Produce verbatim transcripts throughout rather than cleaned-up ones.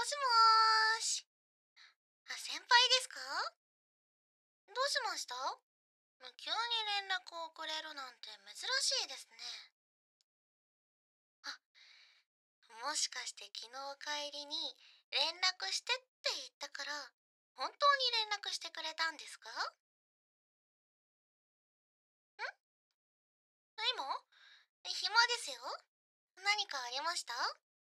しもーし。あ、先輩ですか？どうしました？急に連絡をくれるなんて珍しいですね。あ、もしかして昨日帰りに連絡してって言ったから、本当に連絡してくれたんですか？ん？今暇ですよ。何かありました？あ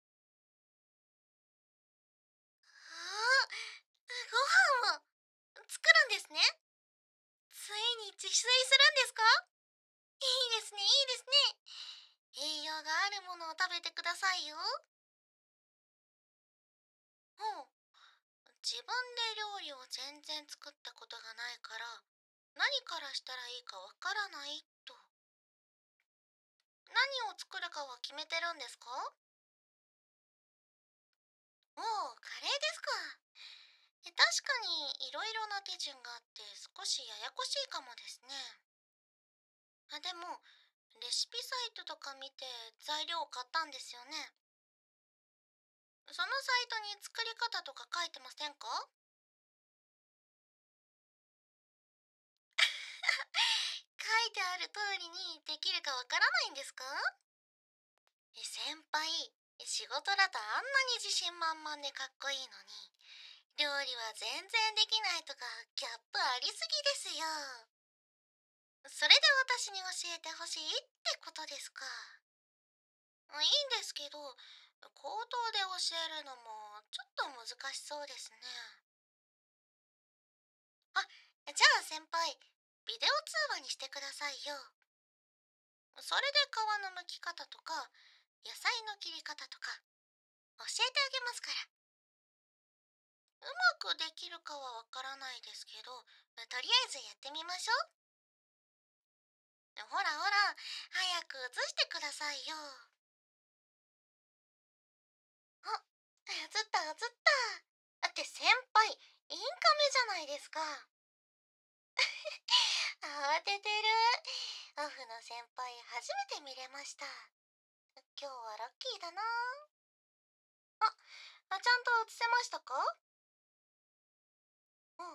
あ、ご飯を作るんですね。ついに自炊するんですか？いいですね、いいですね。栄養があるものを食べてくださいよ。ほう。自分で料理を全然作ったことがないから、何からしたらいいかわからないと。何を作るかは決めてるんですか？おお、カレーですか。え確かにいろいろな手順があって少しややこしいかもですね。あ、でも、レシピサイトとか見て材料を買ったんですよね。そのサイトに作り方とか書いてませんか？書いてある通りにできるかわからないんですか？え先輩、仕事だとあんなに自信満々でかっこいいのに、料理は全然できないとかギャップありすぎですよ。それで私に教えてほしいってことですか？いいんですけど、口頭で教えるのもちょっと難しそうですね。あ、じゃあ先輩、ビデオ通話にしてくださいよ。それで皮の剥き方とか、野菜の切り方とか、教えてあげますから。うまくできるかはわからないですけど、とりあえずやってみましょう。ほらほら、早く映してくださいよ。あ、映った映った。だって先輩、インカメじゃないですか。慌ててる。オフの先輩、初めて見れました。今日はラッキーだな。あ、ちゃんと映せましたか？うん。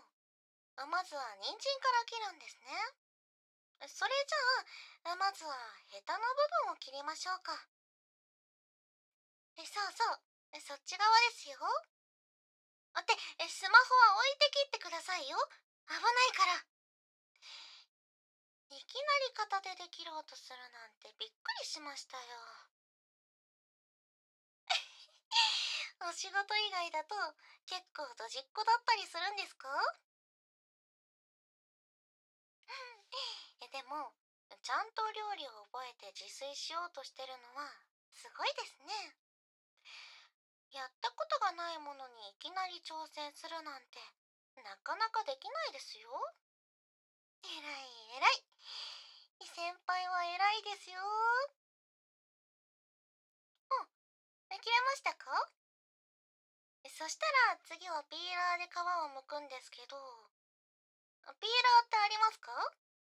まずは人参から切るんですね。それじゃあ、まずはヘタの部分を切りましょうか。え、そうそう。えそっち側ですよ。あって、えスマホは置いて切ってくださいよ。危ないから。いきなり片手で切ろうとするなんてびっくりしましたよ。お仕事以外だと結構ドジっ子だったりするんですか？えでも、ちゃんと料理を覚えて自炊しようとしてるのはすごいですね。やったことがないものにいきなり挑戦するなんてなかなかできないですよ。えらいえらい。先輩は偉いですよ。うん、切れましたか？そしたら次はピーラーで皮を剥くんですけど、ピーラーってありますか？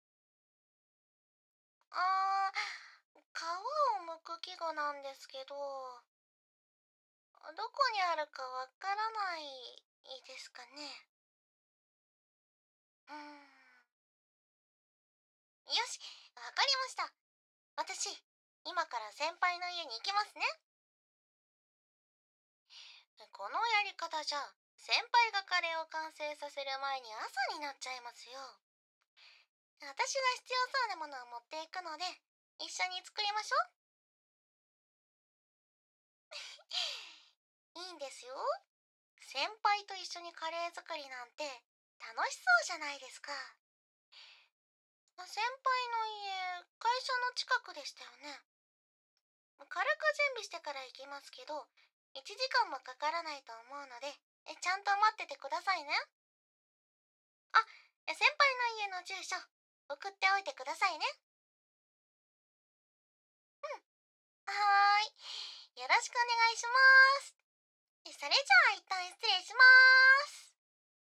あー、皮を剥く器具なんですけど、どこにあるかわからないですかね。うーん。よし、わかりました。私、今から先輩の家に行きますね。このやり方じゃ、先輩がカレーを完成させる前に朝になっちゃいますよ。私が必要そうなものを持っていくので、一緒に作りましょう。いいんですよ。先輩と一緒にカレー作りなんて楽しそうじゃないですか。先輩の家、会社の近くでしたよね。軽く準備してから行きますけど、いちじかんもかからないと思うので、えちゃんと待っててくださいね。あ、先輩の家の住所、送っておいてくださいね。はーい。よろしくお願いします。それじゃあ一旦失礼します。